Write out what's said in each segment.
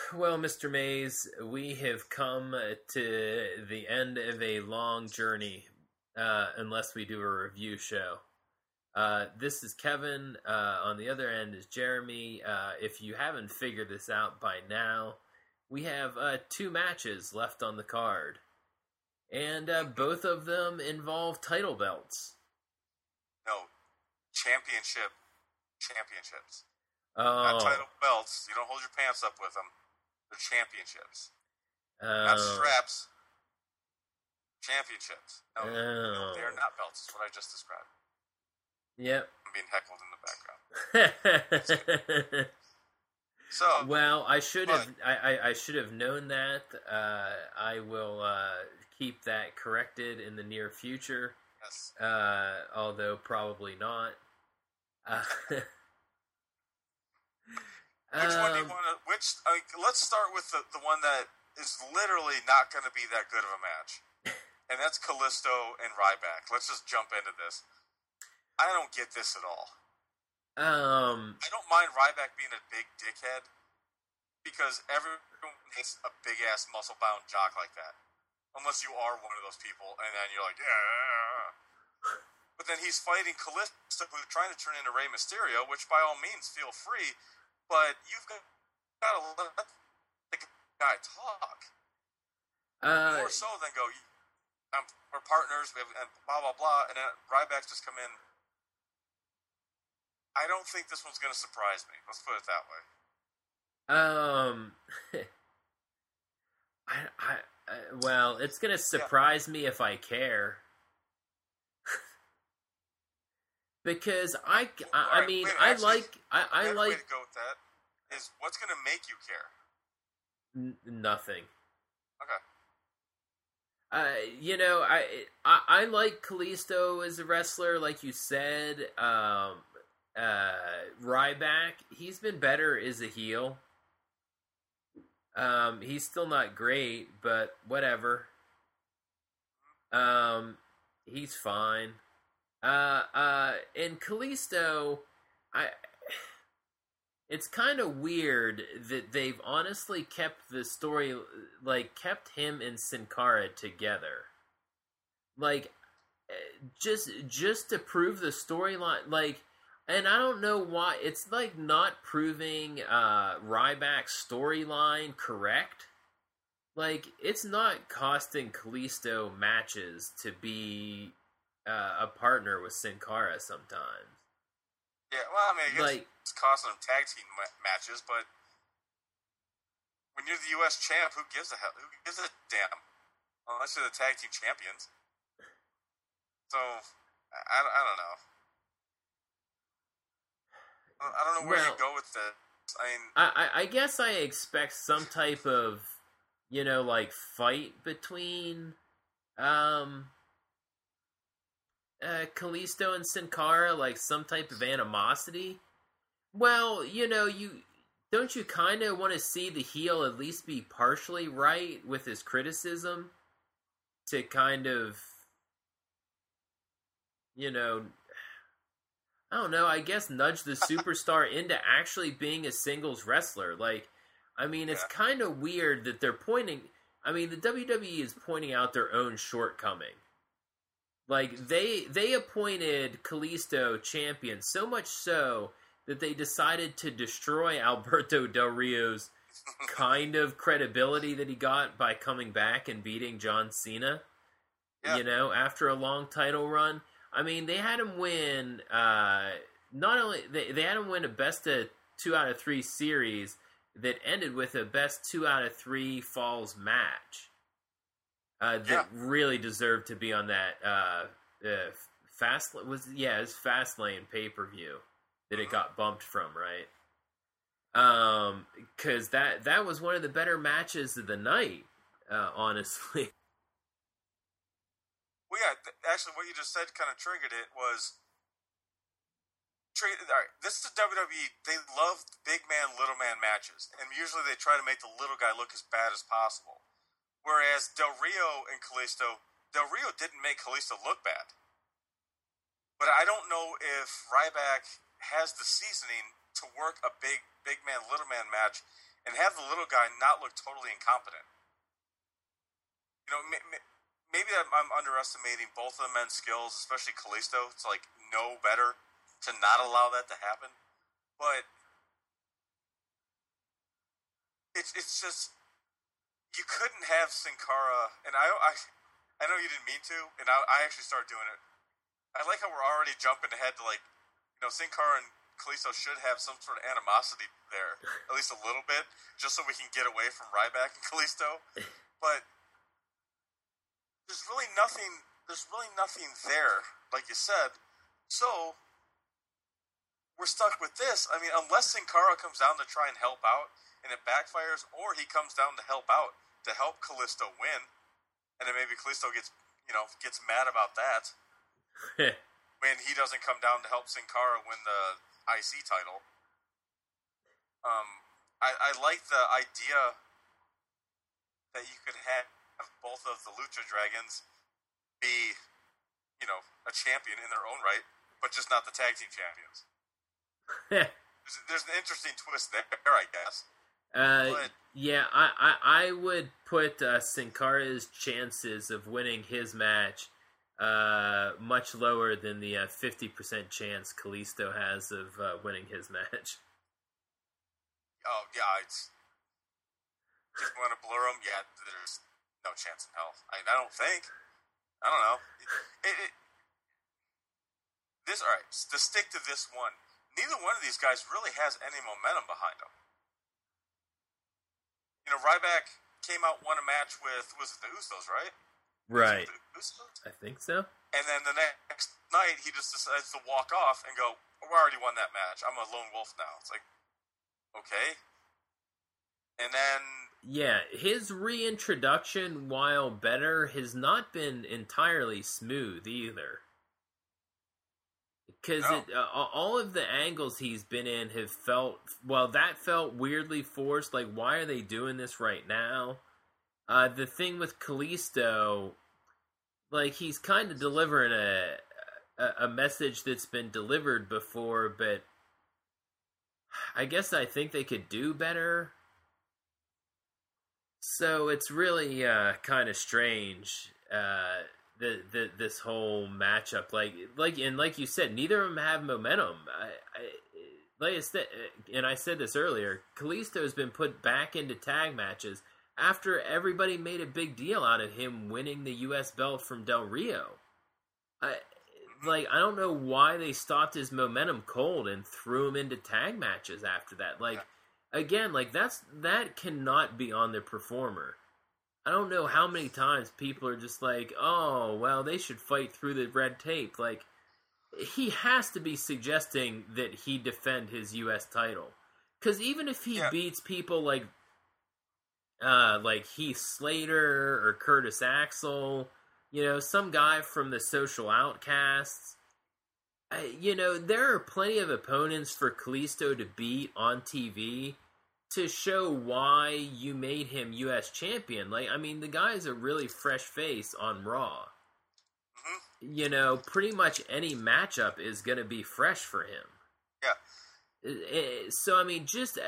Well, Mr. Mays, we have come to the end of a long journey, unless we do a review show. This is Kevin. On the other end is Jeremy. If you haven't figured this out by now, we have two matches left on the card. And both of them involve title belts. No, championships. Oh. Not title belts. You don't hold your pants up with them. They're championships. Not straps. Championships. No, they are not belts. That's what I just described. Yep. I'm being heckled in the background. So, well, I should have known that. I will keep that corrected in the near future. Yes. Although probably not. Which one do you want to? Let's start with the one that is literally not going to be that good of a match, and that's Kalisto and Ryback. Let's just jump into this. I don't get this at all. I don't mind Ryback being a big dickhead because everyone hates a big ass muscle bound jock like that, unless you are one of those people, and then you're like, yeah. But then he's fighting Kalisto, who's trying to turn into Rey Mysterio, which by all means, feel free. But you've got to let the guy talk. More so than go, we're partners, and blah, blah, blah. And then Ryback's just come in. I don't think this one's going to surprise me. Let's put it that way. Well, it's going to surprise me if I care. Because I like. The way to go with that is what's going to make you care. Nothing. Okay. I like Kalisto as a wrestler, like you said. Ryback, he's been better as a heel. He's still not great, but whatever. He's fine. And Kalisto, it's kind of weird that they've honestly kept the story, kept him and Sin Cara together. Just to prove the storyline, and I don't know why, it's not proving, Ryback's storyline correct. It's not costing Kalisto matches to be a partner with Sin Cara sometimes. Yeah, well, I mean, I guess it's costing them tag team matches, but when you're the U.S. champ, who gives a damn? Unless you're the tag team champions. So, I don't know. I don't know where you go with this. I guess I expect some type of, fight between, Kalisto and Sin Cara, some type of animosity. Well, don't you kind of want to see the heel at least be partially right with his criticism to kind of, I don't know, I guess nudge the superstar into actually being a singles wrestler. It's kind of weird that they're the WWE is pointing out their own shortcoming. They appointed Kalisto champion, so much so that they decided to destroy Alberto Del Rio's kind of credibility that he got by coming back and beating John Cena, after a long title run. They had him win, not only, they had him win a best of 2 out of 3 series that ended with a best 2 out of 3 falls match. That really deserved to be on that Fastlane pay-per-view that it got bumped from, right? Because that was one of the better matches of the night, honestly. Well, yeah, actually, what you just said kind of triggered it was. All right, this is WWE. They love big man, little man matches, and usually they try to make the little guy look as bad as possible. Whereas Del Rio and Kalisto, Del Rio didn't make Kalisto look bad. But I don't know if Ryback has the seasoning to work a big man, little man match and have the little guy not look totally incompetent. You know, maybe I'm underestimating both of the men's skills, especially Kalisto, to like know better to not allow that to happen. But it's just you couldn't have Sin Cara, and I know you didn't mean to, and I actually started doing it. I like how we're already jumping ahead to like, you know, Sin Cara and Kalisto should have some sort of animosity there, at least a little bit, just so we can get away from Ryback and Kalisto. But there's really nothing there, like you said. So we're stuck with this. I mean, unless Sin Cara comes down to try and help out and it backfires, or he comes down to help out to help Kalisto win, and then maybe Kalisto gets mad about that when he doesn't come down to help Sin Cara win the IC title. I like the idea that you could have both of the Lucha Dragons be, you know, a champion in their own right, but just not the tag team champions. There's an interesting twist there, I guess. Yeah, I would put Sin Cara's chances of winning his match much lower than the 50% chance Kalisto has of winning his match. Oh, yeah, it's just want to blur them. Yeah, there's no chance in hell. I don't think. I don't know. All right, to stick to this one, neither one of these guys really has any momentum behind them. You know, Ryback came out, won a match with, was it the Usos, right? Right. The Usos? I think so. And then the next night, he just decides to walk off and go, oh, I already won that match. I'm a lone wolf now. It's like, okay. And then... Yeah, his reintroduction, while better, has not been entirely smooth either. Because all of the angles he's been in have felt... Well, that felt weirdly forced. Like, why are they doing this right now? The thing with Kalisto... Like, he's kind of delivering a message that's been delivered before, but I guess I think they could do better. So it's really kind of strange, this whole matchup. Like you said, neither of them have momentum. I said this earlier, Kalisto's been put back into tag matches after everybody made a big deal out of him winning the U.S. belt from Del Rio. I don't know why they stopped his momentum cold and threw him into tag matches after that. Again, that cannot be on the performer. I don't know how many times people are just like, oh, well, they should fight through the red tape. Like, he has to be suggesting that he defend his U.S. title. Because even if he beats people like Heath Slater or Curtis Axel, you know, some guy from the Social Outcasts, you know, there are plenty of opponents for Kalisto to beat on TV to show why you made him U.S. champion. Like, I mean, the guy's a really fresh face on Raw. Mm-hmm. You know, pretty much any matchup is going to be fresh for him. Yeah. So, I mean, just...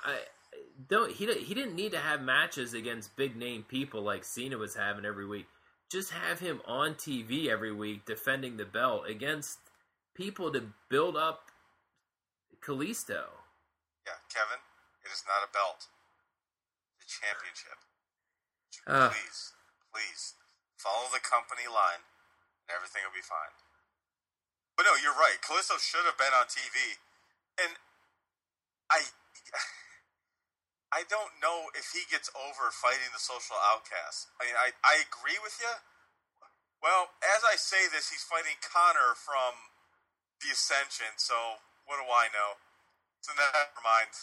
He didn't need to have matches against big name people like Cena was having every week. Just have him on TV every week defending the belt against people to build up Kalisto. Yeah, Kevin, it is not a belt. It's a championship. Please follow the company line and everything will be fine. But no, you're right. Kalisto should have been on TV. And I don't know if he gets over fighting the Social Outcasts. I mean, I agree with you. Well, as I say this, he's fighting Connor from the Ascension, so what do I know? So never mind.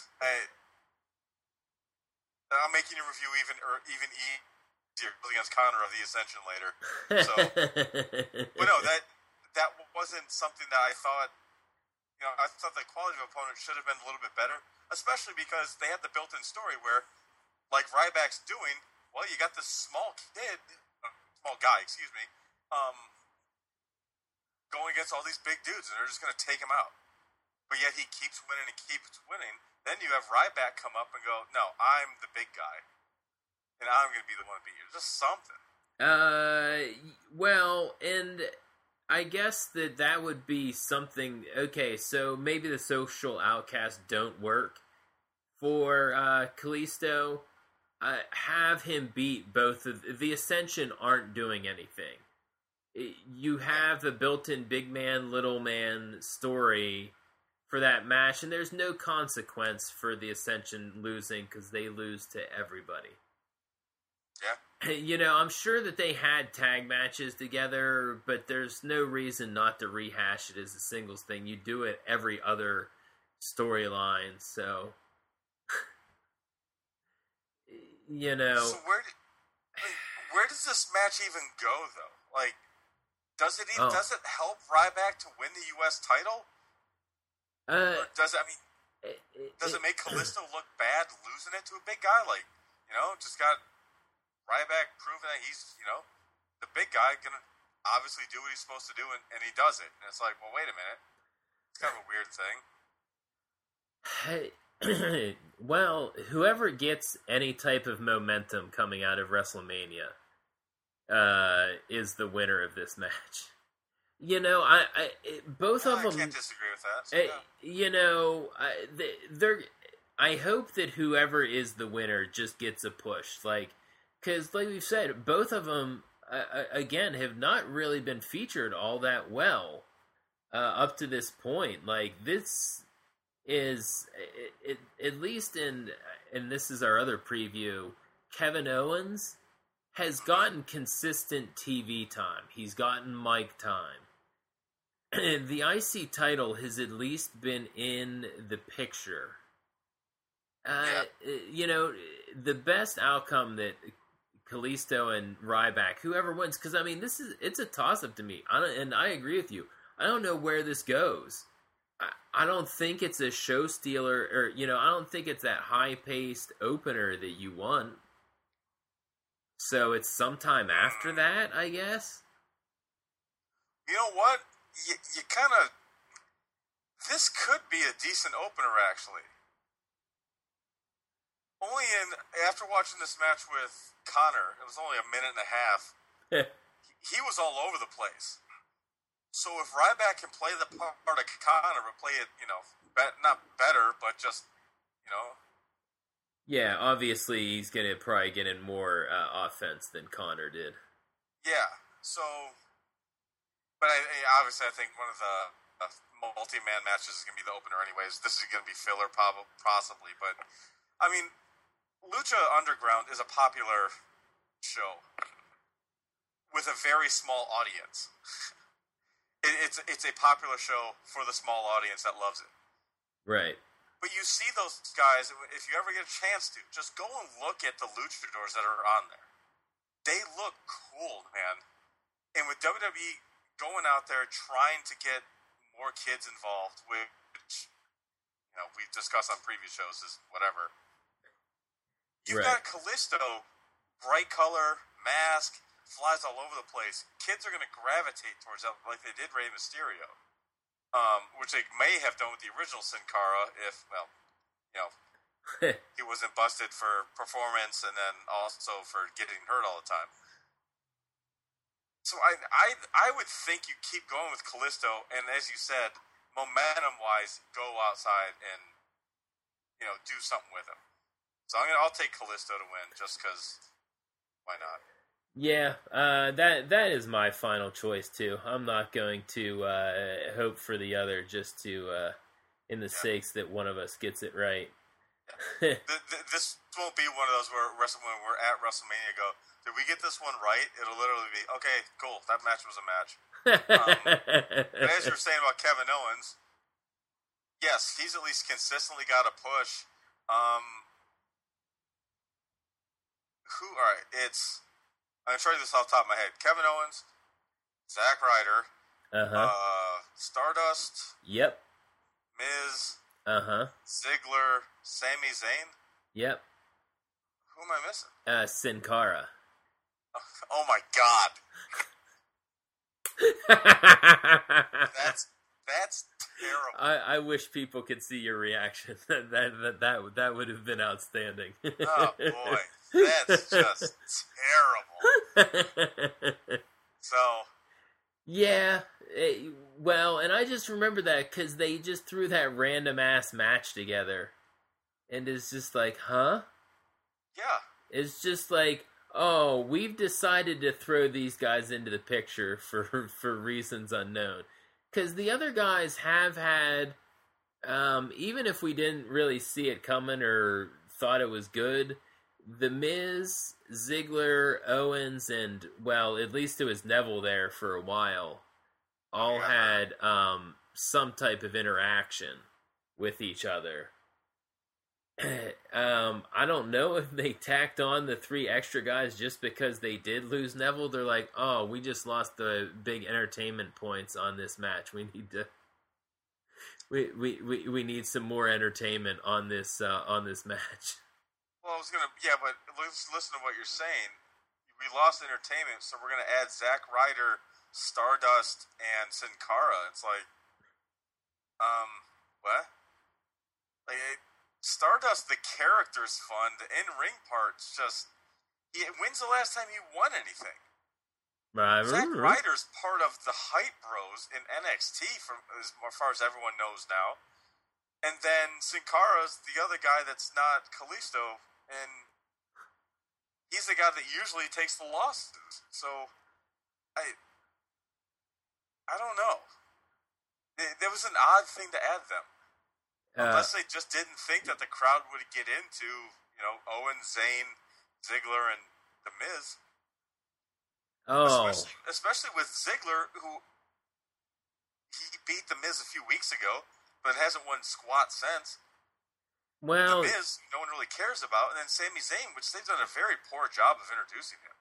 I'm making a review even easier against Connor of the Ascension later. So, but no, that wasn't something that I thought. You know, I thought the quality of opponent should have been a little bit better, especially because they had the built-in story where, like Ryback's doing, well, you got this small guy, going against all these big dudes, and they're just going to take him out. But yet he keeps winning and keeps winning, Then you have Ryback come up and go, no, I'm the big guy, and I'm going to be the one to beat you. Just something. Well, and I guess that would be something. Okay, so maybe the social outcasts don't work for Kalisto. Have him beat both of the Ascension. Aren't doing anything. You have the built-in big man, little man story for that match, and there's no consequence for the Ascension losing because they lose to everybody. Yeah. You know, I'm sure that they had tag matches together, but there's no reason not to rehash it as a singles thing. You do it every other storyline, so you know. So where does this match even go, though? Like, does it help Ryback to win the U.S. title? Or does it make Kalisto look bad losing it to a big guy? Like, just got Ryback proving that he's, the big guy, gonna obviously do what he's supposed to do, and he does it. And it's like, well, wait a minute. It's kind of a weird thing. Well, whoever gets any type of momentum coming out of WrestleMania is the winner of this match. Both of them. I can't disagree with that. So, I hope that whoever is the winner just gets a push, because like we've said, both of them again have not really been featured all that well up to this point. Like, this is at least and this is our other preview. Kevin Owens has gotten consistent TV time. He's gotten mic time. The IC title has at least been in the picture. The best outcome that Kalisto and Ryback, whoever wins, because it's a toss-up to me. I agree with you. I don't know where this goes. I don't think it's a show stealer, or I don't think it's that high-paced opener that you want. So it's sometime after that, I guess. You know what? You kind of... This could be a decent opener, actually. After watching this match with Connor, it was only a minute and a half, he was all over the place. So if Ryback can play the part of Connor, but play it, not better, but just, Yeah, obviously he's going to probably get in more offense than Connor did. Yeah, so... But obviously, I think one of the multi-man matches is going to be the opener anyways. This is going to be filler, possibly. But, Lucha Underground is a popular show with a very small audience. It's a popular show for the small audience that loves it. Right. But you see those guys, if you ever get a chance to, just go and look at the luchadors that are on there. They look cool, man. And with WWE going out there trying to get more kids involved, which we've discussed on previous shows, is whatever. You've got Kalisto, bright color, mask, flies all over the place. Kids are going to gravitate towards that like they did Rey Mysterio, which they may have done with the original Sin Cara if, he wasn't busted for performance and then also for getting hurt all the time. So I would think you keep going with Kalisto, and as you said, momentum-wise, go outside and, do something with him. So I'll take Kalisto to win, just because, why not? Yeah, that is my final choice, too. I'm not going to hope for the other just to, in the sakes that one of us gets it right. Yeah. This won't be one of those where when we're at WrestleMania go, did we get this one right? It'll literally be, okay, cool, that match was a match. But as you were saying about Kevin Owens, yes, he's at least consistently got a push. All right, I'm trying this off the top of my head. Kevin Owens, Zack Ryder, Stardust, yep, Miz, Ziggler, Sami Zayn, yep. Who am I missing? Sin Cara. Oh my God. That's terrible. I wish people could see your reaction. That would have been outstanding. Oh boy, that's just terrible. So yeah, well, and I just remember that because they just threw that random ass match together, and it's just like, huh? Yeah, it's just like, oh, we've decided to throw these guys into the picture for reasons unknown. Because the other guys have had, even if we didn't really see it coming or thought it was good, The Miz, Ziggler, Owens, and, well, at least it was Neville there for a while, all had some type of interaction with each other. I don't know if they tacked on the 3 extra guys just because they did lose Neville. They're like, oh, we just lost the big entertainment points on this match. We need to we need some more entertainment on this match. Well, but listen to what you're saying. We lost entertainment, so we're gonna add Zack Ryder, Stardust, and Sin Cara. It's like, what? Stardust, the character's fun. The in-ring part's just... When's the last time he won anything? Zack Ryder's part of the Hype Bros in NXT, as far as everyone knows now. And then Sin Cara's the other guy that's not Kalisto, and he's the guy that usually takes the losses. So, I don't know. There was an odd thing to add them. Unless they just didn't think that the crowd would get into, Owens, Zayn, Ziggler, and The Miz. Oh. Especially with Ziggler, who he beat The Miz a few weeks ago, but hasn't won squat since. Well, The Miz, no one really cares about. And then Sami Zayn, which they've done a very poor job of introducing him.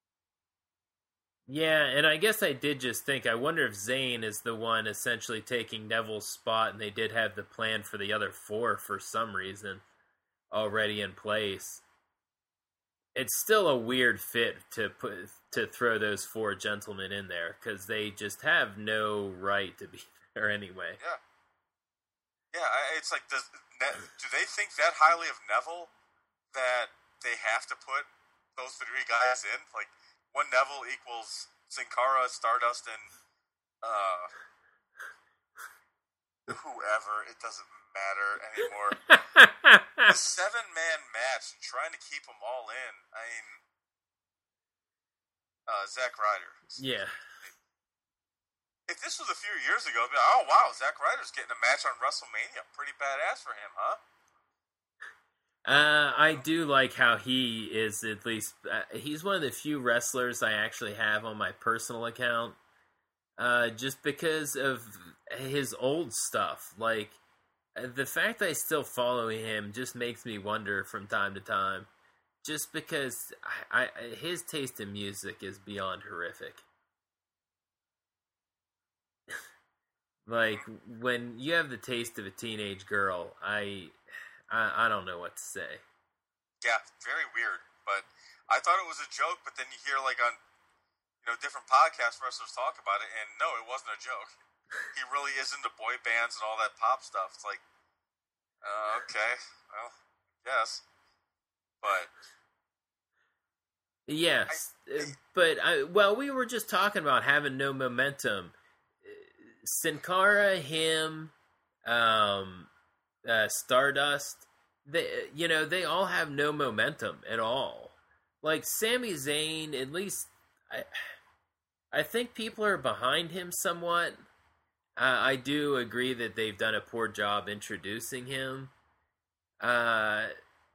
Yeah, and I guess I did just think, I wonder if Zayn is the one essentially taking Neville's spot, and they did have the plan for the other 4 for some reason already in place. It's still a weird fit to throw those 4 gentlemen in there, because they just have no right to be there anyway. Yeah, it's like, do they think that highly of Neville that they have to put those 3 guys in? Like, one Neville equals Sin Cara, Stardust, and whoever. It doesn't matter anymore. A 7-man match, trying to keep them all in. I mean, Zack Ryder. Yeah. If this was a few years ago, I'd be like, oh wow, Zack Ryder's getting a match on WrestleMania. Pretty badass for him, huh? I do like how he is, at least, he's one of the few wrestlers I actually have on my personal account, just because of his old stuff. Like, the fact that I still follow him just makes me wonder from time to time, just because his taste in music is beyond horrific. Like, when you have the taste of a teenage girl, I don't know what to say. Yeah, very weird. But I thought it was a joke, but then you hear, like, on, different podcast wrestlers talk about it, and no, it wasn't a joke. He really is into boy bands and all that pop stuff. It's like, okay, well, yes. But... Yes, we were just talking about having no momentum. Sin Cara, him, Stardust, they all have no momentum at all. Like, Sami Zayn, at least, I think people are behind him somewhat. I do agree that they've done a poor job introducing him. At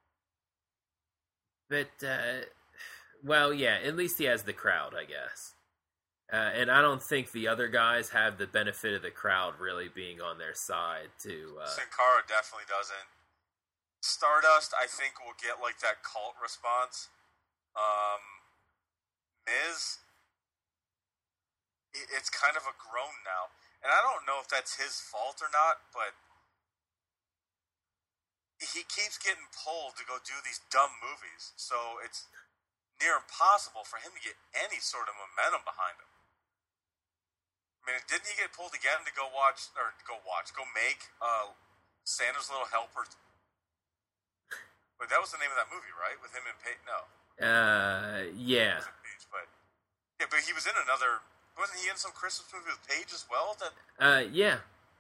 least he has the crowd, I guess. And I don't think the other guys have the benefit of the crowd really being on their side to... Sin Cara definitely doesn't. Stardust, I think, will get, like, that cult response. Miz, it's kind of a groan now. And I don't know if that's his fault or not, but he keeps getting pulled to go do these dumb movies. So it's near impossible for him to get any sort of momentum behind him. I I mean, didn't he get pulled again to go make Santa's Little Helper? But that was the name of that movie, right? With him and Paige? No. Yeah. Paige, but he was in another. Wasn't he in some Christmas movie with Paige as well? Yeah.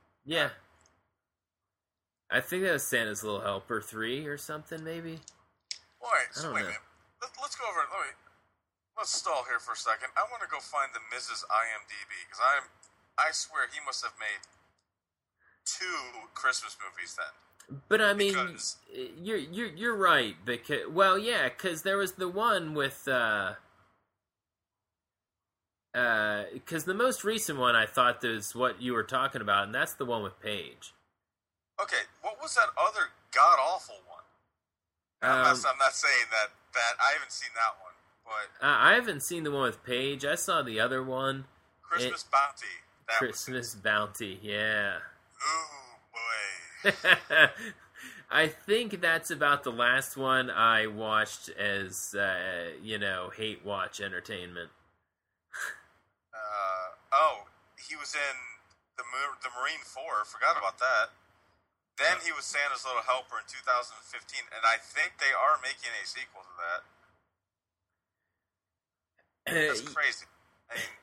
I think that was Santa's Little Helper 3 or something, maybe. All right, so wait a minute. Let's go over it. Let's stall here for a second. I want to go find the Mrs. IMDb because I swear he must have made 2 Christmas movies then. But I mean, you're right because there was the one with because the most recent one I thought is what you were talking about, and that's the one with Paige. Okay, what was that other god awful one? I'm not saying that I haven't seen that one, but I haven't seen the one with Paige. I saw the other one, Christmas Bounty. Christmas Bounty, yeah. Ooh boy. I think that's about the last one I watched as hate watch entertainment. He was in the Marine 4. Forgot about that. Then he was Santa's Little Helper in 2015, and I think they are making a sequel to that. That's crazy. I mean,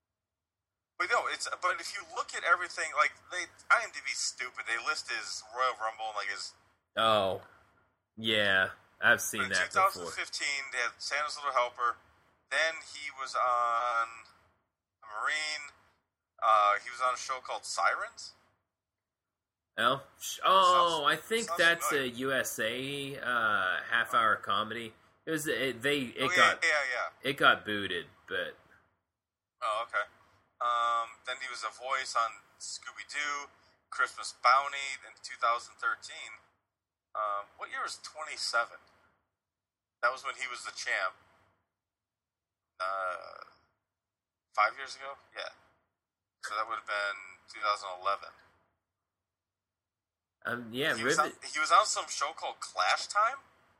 but if you look at everything, like IMDb's stupid. They list his Royal Rumble and like his. Oh, yeah, I've seen that before. In 2015, they had Santa's Little Helper. Then he was on a Marine. He was on a show called Sirens. I think that's familiar. A USA half-hour comedy. It got booted, but. Oh, okay. Then he was a voice on Scooby-Doo, Christmas Bounty in 2013. What year was 27? That was when he was the champ. 5 years ago? Yeah. So that would have been 2011. Yeah, he was on some show called Clash Time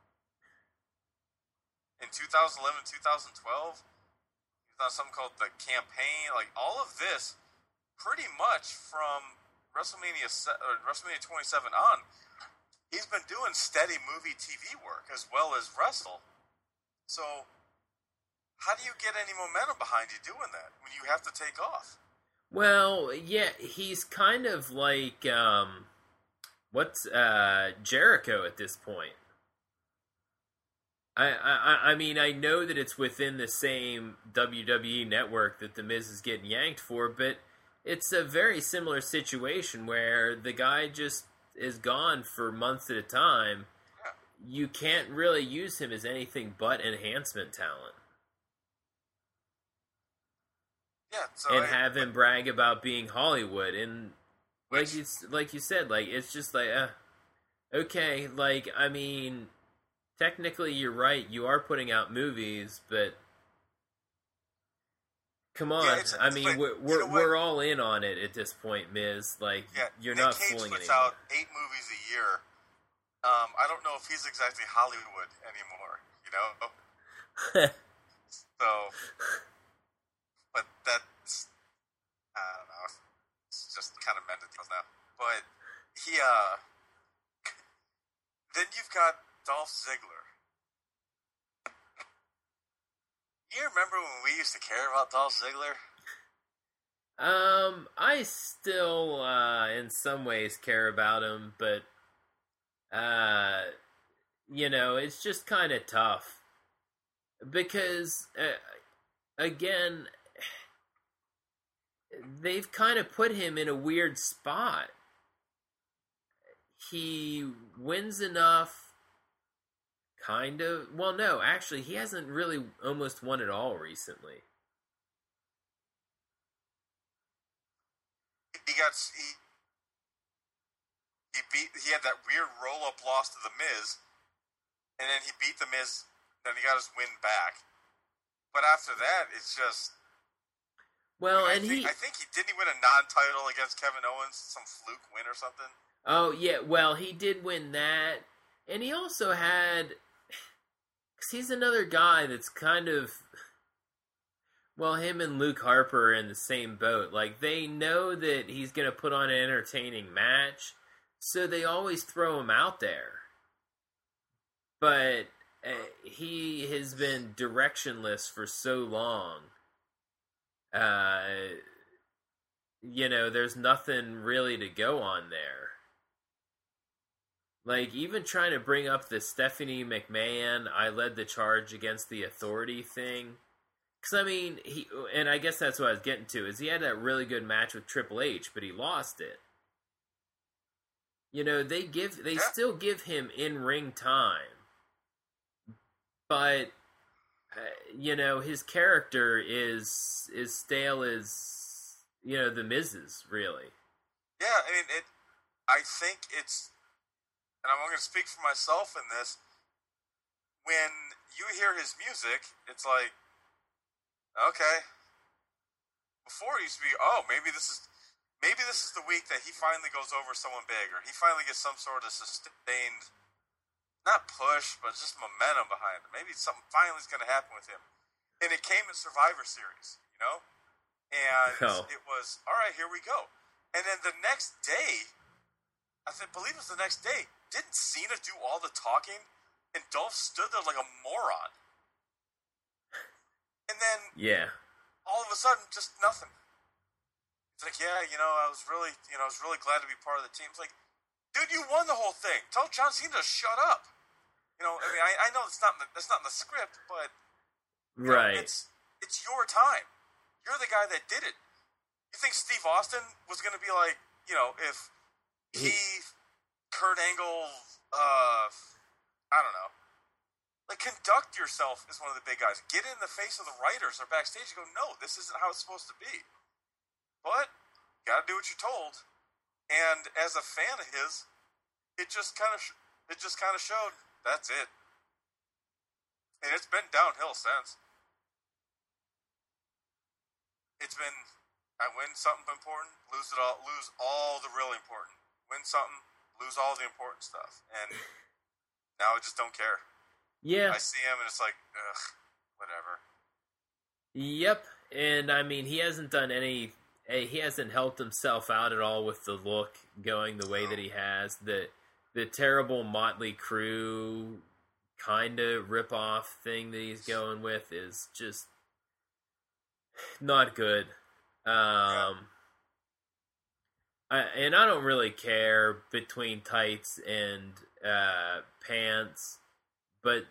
in 2011, 2012. He was on something called The Campaign. Like all of this, pretty much from WrestleMania 27 on, he's been doing steady movie TV work as well as wrestle. So, how do you get any momentum behind you doing that when you have to take off? Well, yeah, he's kind of like what's Jericho at this point. I mean, I know that it's within the same WWE network that The Miz is getting yanked for, but it's a very similar situation where the guy just is gone for months at a time. Yeah. You can't really use him as anything but enhancement talent. Yeah, so have him brag about being Hollywood, and like you said, like it's just like, okay, like I mean, technically you're right, you are putting out movies, but come on, I mean we're all in on it at this point, Miz. Like you're Nick not Cage fooling puts anyone. out 8 movies a year. I don't know if he's exactly Hollywood anymore, you know. So. But that's, I don't know, it's just kind of mental now. But then you've got Dolph Ziggler. You remember when we used to care about Dolph Ziggler? I still, in some ways care about him, but, it's just kind of tough. Because, again, they've kind of put him in a weird spot. He wins enough, kind of. Well, no, actually, he hasn't really almost won at all recently. He had that weird roll-up loss to The Miz, and then he beat The Miz, then he got his win back. But after that, it's just... Well, I think he didn't win a non-title against Kevin Owens, some fluke win or something. Oh yeah, well he did win that, and he also had. Cause he's another guy that's kind of. Well, him and Luke Harper are in the same boat. Like, they know that he's going to put on an entertaining match, so they always throw him out there. But he has been directionless for so long. There's nothing really to go on there. Like, even trying to bring up the Stephanie McMahon, I led the charge against the Authority thing. Because, I mean, and I guess that's what I was getting to, is he had that really good match with Triple H, but he lost it. They still give him in-ring time. But, his character is stale as, the Miz's, really. Yeah, I mean, I think it's, and I'm going to speak for myself in this, when you hear his music, it's like, okay. Before it used to be, maybe this is the week that he finally goes over someone big, or he finally gets some sort of sustained, not push, but just momentum behind him. Maybe something finally is going to happen with him. And it came in Survivor Series, And It was, all right, here we go. And then the next day, I believe it was the next day, didn't Cena do all the talking? And Dolph stood there like a moron. And then, all of a sudden, just nothing. It's like, I was really glad to be part of the team. It's like, dude, you won the whole thing. Tell John Cena to shut up. I know that's not in the script, but right, it's your time. You're the guy that did it. You think Steve Austin was going to be like, if Kurt Angle, I don't know. Like, conduct yourself as one of the big guys. Get in the face of the writers or backstage and go, no, this isn't how it's supposed to be. But you got to do what you're told. And as a fan of his, it just kind of showed that's it. And it's been downhill since. It's been, I win something important, lose all the really important. Win something, lose all the important stuff. And now I just don't care. Yeah. I see him and it's like, ugh, whatever. Yep. And I mean, he hasn't helped himself out at all with the look going the way that he has. The terrible Motley Crue kind of rip-off thing that he's going with is just not good. I don't really care between tights and pants, but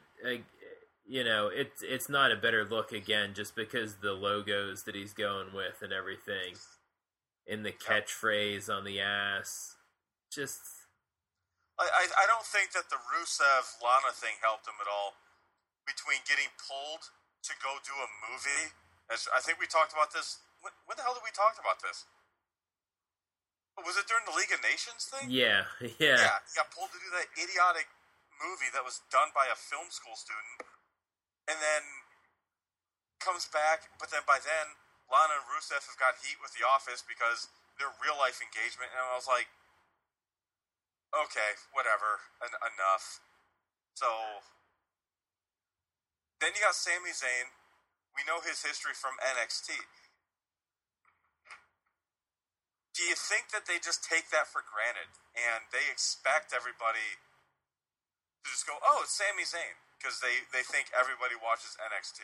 it's not a better look again just because the logos that he's going with and everything, and the catchphrase on the ass, just. I don't think that the Rusev Lana thing helped him at all. Between getting pulled to go do a movie, I think we talked about this. When the hell did we talk about this? Was it during the League of Nations thing? Yeah. Yeah, he got pulled to do that idiotic movie that was done by a film school student, and then comes back. But then by then, Lana and Rusev have got heat with The Office because their real life engagement, and I was like, okay, whatever, enough. So then you got Sami Zayn. We know his history from NXT. Do you think that they just take that for granted and they expect everybody to just go, oh, it's Sami Zayn, because they think everybody watches NXT?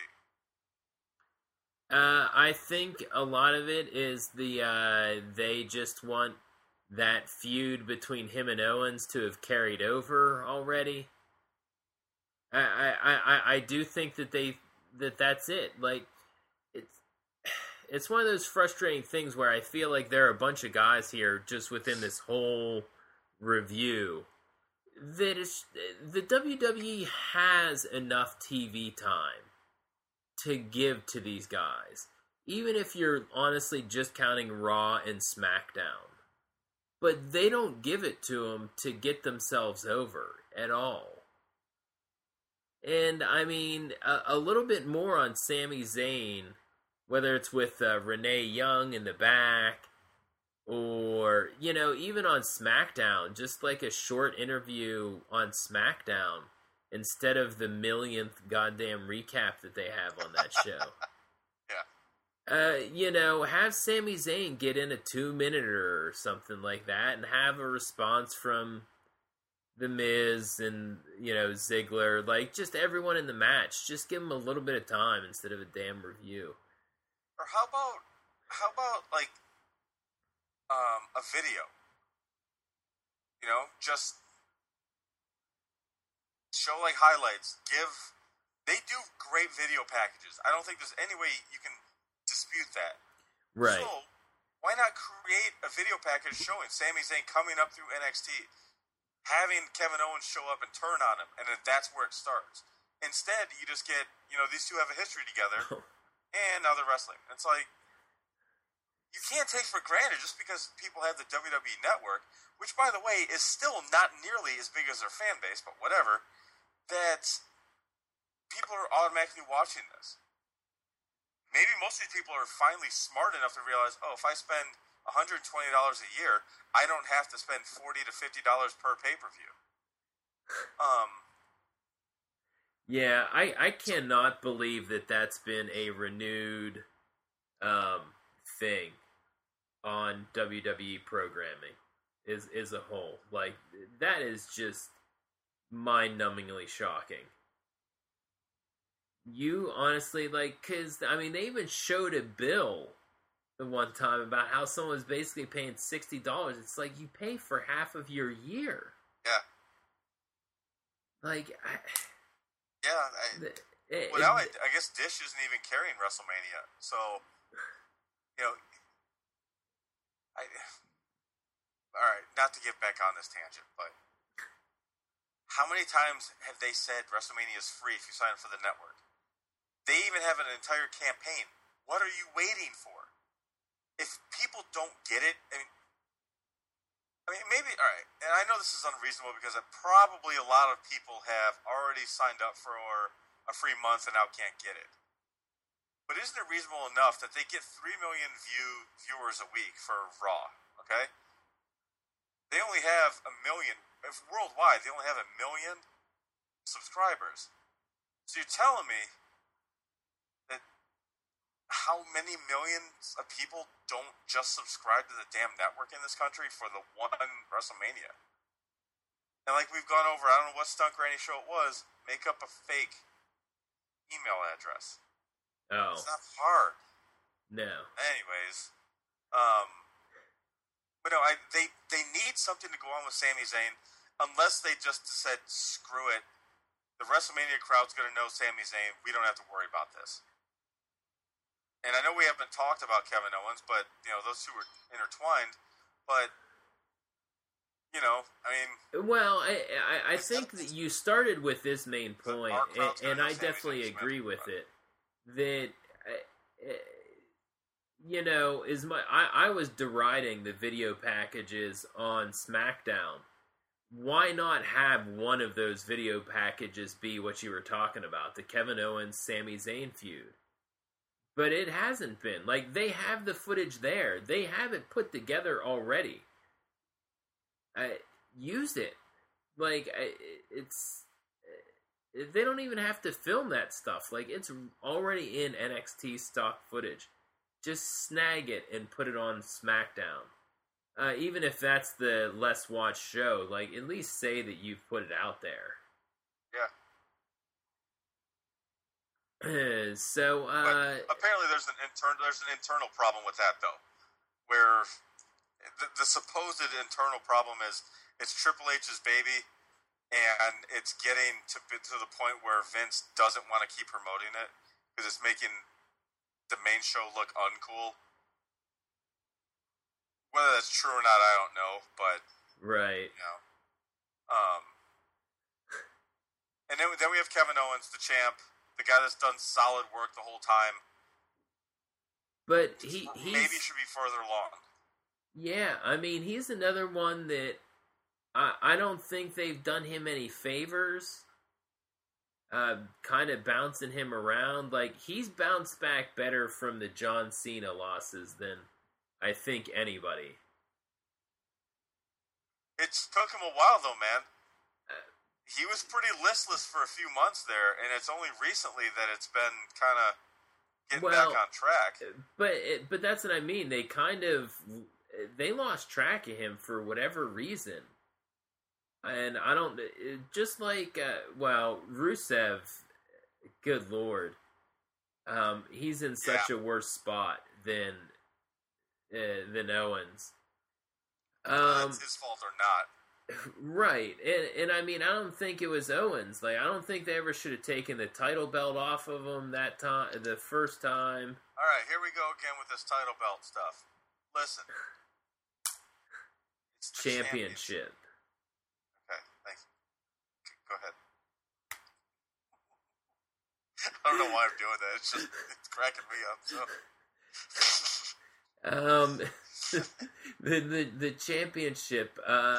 I think a lot of it is they just want that feud between him and Owens to have carried over already. I do think that that's it. Like, it's one of those frustrating things where I feel like there are a bunch of guys here just within this whole review that the WWE has enough TV time to give to these guys, even if you're honestly just counting Raw and SmackDown. But they don't give it to them to get themselves over at all. And, I mean, a little bit more on Sami Zayn, whether it's with Renee Young in the back, or, even on SmackDown, just like a short interview on SmackDown, instead of the millionth goddamn recap that they have on that show. Yeah. Have Sami Zayn get in a 2-minute or something like that, and have a response from The Miz and Ziggler, like just everyone in the match. Just give them a little bit of time instead of a damn review. Or how about like a video? Just show like highlights. They do great video packages. I don't think there's any way you can dispute that. Right. So why not create a video package showing Sami Zayn coming up through NXT, having Kevin Owens show up and turn on him, and then that's where it starts. Instead, you just get, these two have a history together, and now they're wrestling. It's like, you can't take for granted just because people have the WWE Network, which, by the way, is still not nearly as big as their fan base, but whatever, that people are automatically watching this. Maybe most of these people are finally smart enough to realize, if I spend $120 a year, I don't have to spend $40 to $50 per pay-per-view. Yeah, I cannot believe that that's been a renewed thing on WWE programming as a whole. Like, that is just mind-numbingly shocking. You honestly, because, they even showed a bill the one time about how someone was basically paying $60. It's like, you pay for half of your year. Yeah. Like, now I guess Dish isn't even carrying WrestleMania. So, all right, not to get back on this tangent, but how many times have they said WrestleMania is free if you sign up for the network? They even have an entire campaign. What are you waiting for? If people don't get it, maybe, all right, and I know this is unreasonable because probably a lot of people have already signed up for a free month and now can't get it. But isn't it reasonable enough that they get 3 million viewers a week for Raw, okay? They only have 1 million, worldwide, they only have 1 million subscribers. So you're telling me that how many millions of people don't just subscribe to the damn network in this country for the one WrestleMania? And like we've gone over, I don't know what stunt granny show it was, make up a fake email address. Oh. It's not hard. No. Anyways, but no, they need something to go on with Sami Zayn, unless they just said, screw it. The WrestleMania crowd's going to know Sami Zayn. We don't have to worry about this. And I know we haven't talked about Kevin Owens, but, those two were intertwined. But, Well, I think that you started with this main point, and I definitely agree with it. That, I was deriding the video packages on SmackDown. Why not have one of those video packages be what you were talking about, the Kevin Owens Sami Zayn feud? But it hasn't been. Like, they have the footage there. They have it put together already. Use it. Like, they don't even have to film that stuff. Like, it's already in NXT stock footage. Just snag it and put it on SmackDown. Even if that's the less watched show, like, at least say that you've put it out there. Yeah. So, but apparently there's an internal problem with that, though, where the supposed internal problem is it's Triple H's baby, and it's getting to the point where Vince doesn't want to keep promoting it because it's making the main show look uncool. Whether that's true or not, I don't know, but right. And then we have Kevin Owens, the champ, the guy that's done solid work the whole time. But he maybe should be further along. Yeah, he's another one that I don't think they've done him any favors. Kind of bouncing him around. Like, he's bounced back better from the John Cena losses than I think anybody. It took him a while, though, man. He was pretty listless for a few months there, and it's only recently that it's been kind of getting back on track. But that's what I mean. They lost track of him for whatever reason. And I don't, just like, Rusev, good lord, he's in such a worse spot than Owens. It's his fault or not. Right, and I mean, I don't think it was Owens. Like, I don't think they ever should have taken the title belt off of him that time, the first time. All right, here we go again with this title belt stuff. Listen, it's the championship. Okay, thanks. Okay, go ahead. I don't know why I'm doing that. It's cracking me up. So, the championship.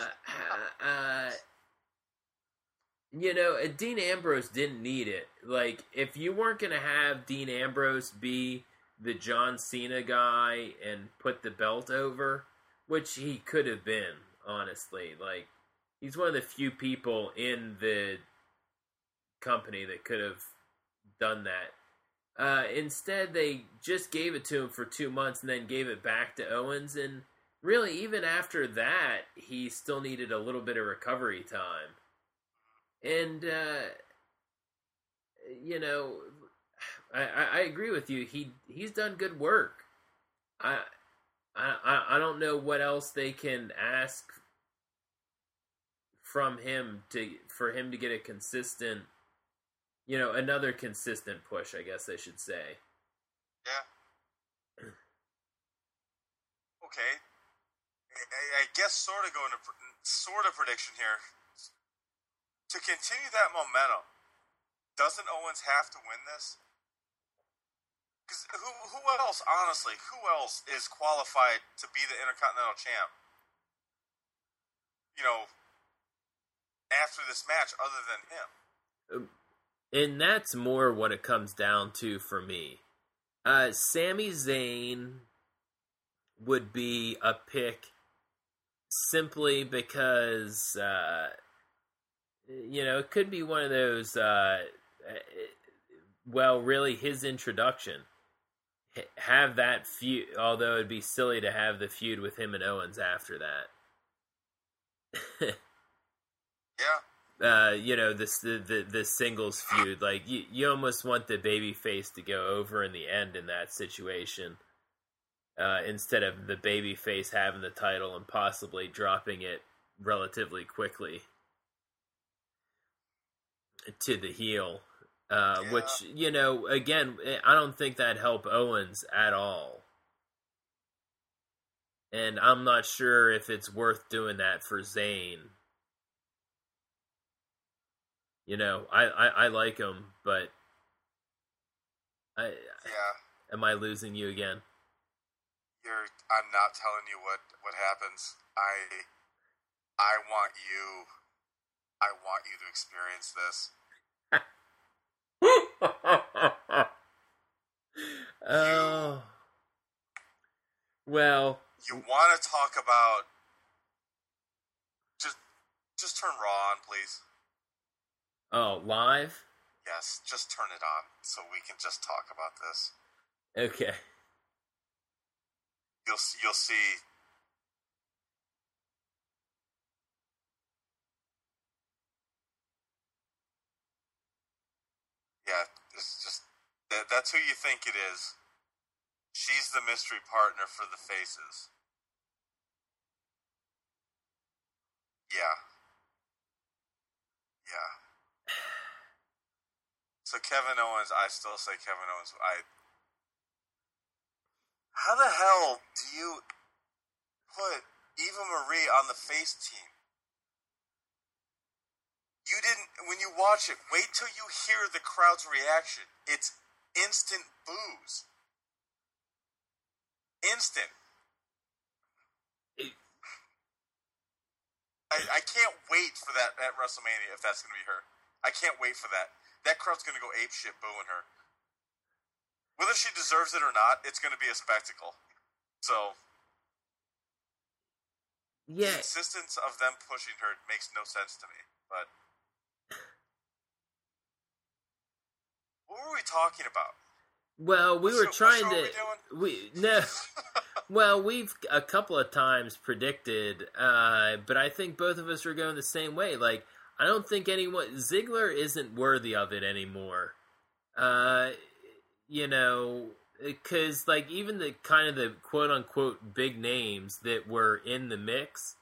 Dean Ambrose didn't need it. Like, if you weren't gonna have Dean Ambrose be the John Cena guy and put the belt over, which he could have been, honestly. Like, he's one of the few people in the company that could have done that. Instead, they just gave it to him for 2 months and then gave it back to Owens. And really, even after that, he still needed a little bit of recovery time. And, I agree with you. He's done good work. I don't know what else they can ask from him for him to get a consistent, another consistent push, I guess I should say. Yeah. Okay. I guess sort of prediction here. To continue that momentum, doesn't Owens have to win this? Because who else, honestly, is qualified to be the Intercontinental Champ? After this match, other than him. And that's more what it comes down to for me. Sami Zayn would be a pick simply because, it could be one of those, really his introduction. Have that feud, although it'd be silly to have the feud with him and Owens after that. Yeah. The singles feud. Like, you almost want the babyface to go over in the end in that situation. Instead of the babyface having the title and possibly dropping it relatively quickly to the heel. Which, again, I don't think that'd help Owens at all. And I'm not sure if it's worth doing that for Zayn. I like him, but am I losing you again? I'm not telling you what happens. I want you to experience this. Oh. Well, you want to talk about just turn Raw on, please. Oh, live? Yes, just turn it on so we can just talk about this. Okay. You'll see. Yeah, it's just that's who you think it is. She's the mystery partner for the faces. Yeah. So Kevin Owens, I still say Kevin Owens. How the hell do you put Eva Marie on the face team? You didn't, when you watch it, wait till you hear the crowd's reaction. It's instant boos. Instant. I can't wait for that at WrestleMania if that's going to be her. I can't wait for that. That crowd's going to go apeshit booing her. Whether she deserves it or not, it's going to be a spectacle. So, yeah, the insistence of them pushing her makes no sense to me. But what were we talking about? Well, we were trying to. We no. Well, we've a couple of times predicted, but I think both of us are going the same way. Like, I don't think Ziggler isn't worthy of it anymore. Because like even the kind of the quote unquote big names that were in the mix,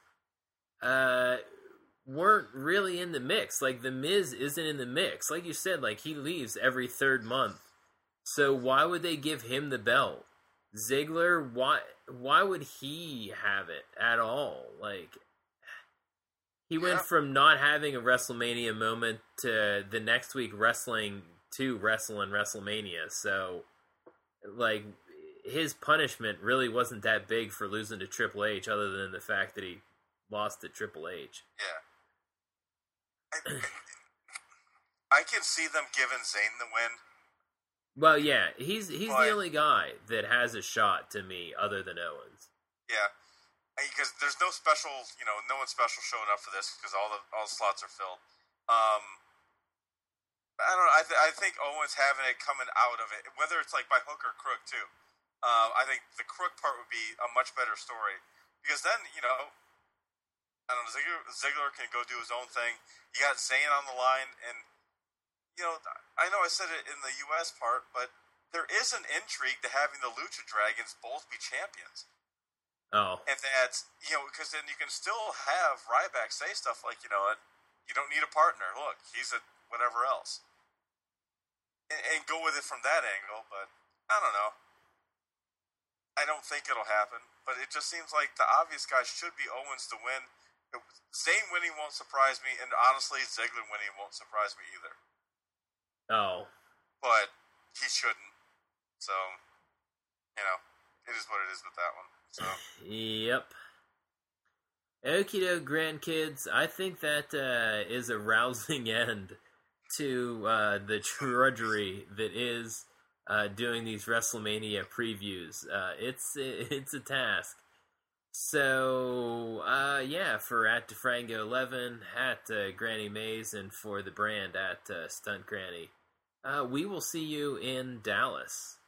weren't really in the mix. Like the Miz isn't in the mix. Like you said, like he leaves every third month. So why would they give him the belt? Ziggler, why would he have it at all? Like he went from not having a WrestleMania moment to the next week wrestling in WrestleMania. So like his punishment really wasn't that big for losing to Triple H, other than the fact that he lost to Triple H. Yeah. I can see them giving Zayn the win. Well, yeah, he's the only guy that has a shot to me other than Owens. Yeah, because there's no special, no one special showing up for this because all the slots are filled. I don't know. I think Owens having it coming out of it, whether it's like by hook or crook too. I think the crook part would be a much better story because then I don't know, Ziggler can go do his own thing. You got Zayn on the line, and I know I said it in the U.S. part, but there is an intrigue to having the Lucha Dragons both be champions. Oh. And that's, because then you can still have Ryback say stuff like, you don't need a partner. Look, he's a whatever else. And go with it from that angle, but I don't know. I don't think it'll happen, but it just seems like the obvious guy should be Owens to win. Zayn winning won't surprise me, and honestly, Ziggler winning won't surprise me either. Oh. But he shouldn't. So, it is what it is with that one. So. Yep. Okie doke, grandkids. I think that is a rousing end to the drudgery that is doing these WrestleMania previews. It's a task. So, for at DeFrango11, at Granny Mays, and for the brand at Stunt Granny. We will see you in Dallas.